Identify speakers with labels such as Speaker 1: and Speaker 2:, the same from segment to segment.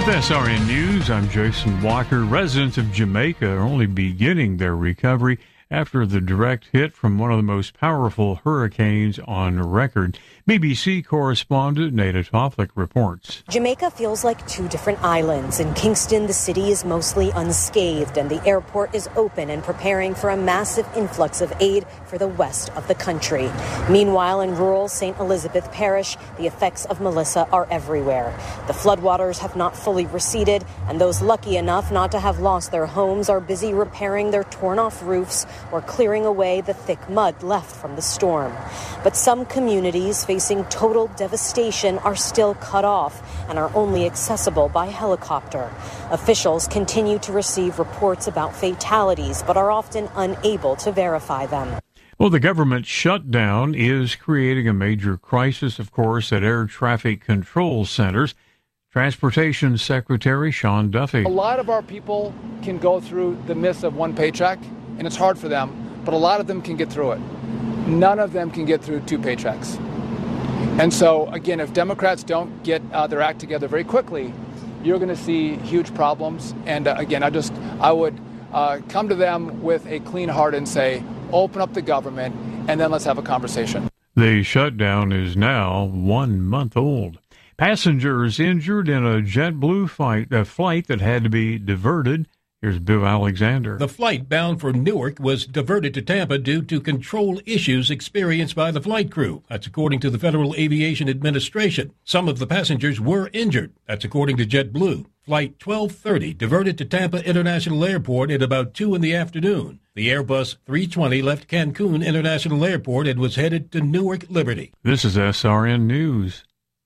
Speaker 1: With SRN News, I'm Jason Walker. Residents of Jamaica are only beginning their recovery after the direct hit from one of the most powerful hurricanes on record. BBC correspondent Nada Toflik reports.
Speaker 2: Jamaica feels like two different islands. In Kingston, the city is mostly unscathed, and the airport is open and preparing for a massive influx of aid for the west of the country. Meanwhile, in rural St. Elizabeth Parish, the effects of Melissa are everywhere. The floodwaters have not fully receded, and those lucky enough not to have lost their homes are busy repairing their torn-off roofs or clearing away the thick mud left from the storm. But some communities facing total devastation are still cut off and are only accessible by helicopter. Officials continue to receive reports about fatalities, but are often unable to verify them.
Speaker 1: Well, the government shutdown is creating a major crisis, of course, at air traffic control centers. Transportation Secretary Sean Duffy.
Speaker 3: A lot of our people can go through the midst of one paycheck, and it's hard for them, but a lot of them can get through it. None of them can get through two paychecks. And so, again, if Democrats don't get their act together very quickly, you're going to see huge problems. And again, I would come to them with a clean heart and say, open up the government, and then let's have a conversation.
Speaker 1: The shutdown is now 1 month old. Passengers injured in a JetBlue flight that had to be diverted. Here's Bill Alexander.
Speaker 4: The flight bound for Newark was diverted to Tampa due to control issues experienced by the flight crew. That's according to the Federal Aviation Administration. Some of the passengers were injured. That's according to JetBlue. Flight 1230 diverted to Tampa International Airport at about 2 in the afternoon. The Airbus 320 left Cancun International Airport and was headed to Newark Liberty.
Speaker 1: This is SRN News.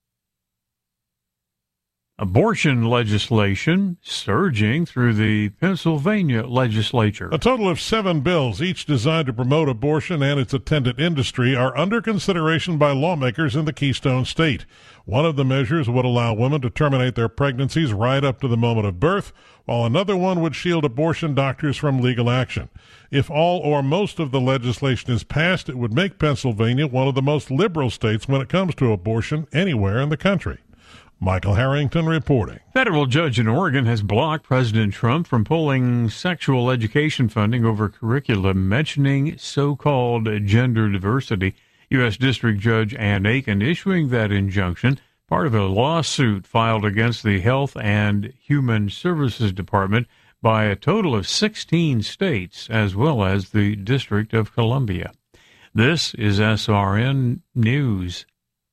Speaker 1: Abortion legislation surging through the Pennsylvania legislature.
Speaker 5: A total of 7 bills, each designed to promote abortion and its attendant industry, are under consideration by lawmakers in the Keystone State. One of the measures would allow women to terminate their pregnancies right up to the moment of birth, while another one would shield abortion doctors from legal action. If all or most of the legislation is passed, it would make Pennsylvania one of the most liberal states when it comes to abortion anywhere in the country. Michael Harrington reporting.
Speaker 1: Federal judge in Oregon has blocked President Trump from pulling sexual education funding over curriculum mentioning so-called gender diversity. U.S. District Judge Ann Aiken issuing that injunction, part of a lawsuit filed against the Health and Human Services Department by a total of 16 states, as well as the District of Columbia. This is SRN News.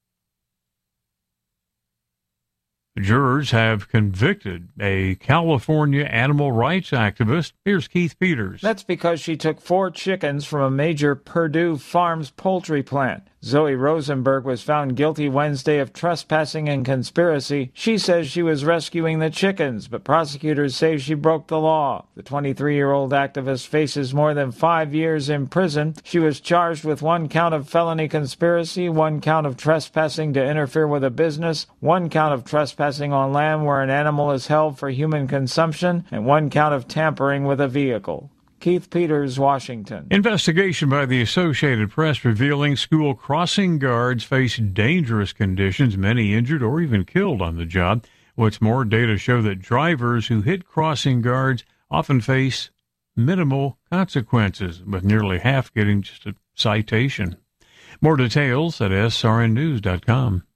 Speaker 1: Jurors have convicted a California animal rights activist. Here's Keith Peters.
Speaker 6: That's because she took 4 chickens from a major Purdue Farms poultry plant. Zoe Rosenberg was found guilty Wednesday of trespassing and conspiracy. She says she was rescuing the chickens, but prosecutors say she broke the law. The 23-year-old activist faces more than 5 years in prison. She was charged with 1 count of felony conspiracy, 1 count of trespassing to interfere with a business, 1 count of trespassing on land where an animal is held for human consumption, and 1 count of tampering with a vehicle. Keith Peters, Washington.
Speaker 1: Investigation by the Associated Press revealing school crossing guards face dangerous conditions, many injured or even killed on the job. What's more, data show that drivers who hit crossing guards often face minimal consequences, with nearly half getting just a citation. More details at srnnews.com.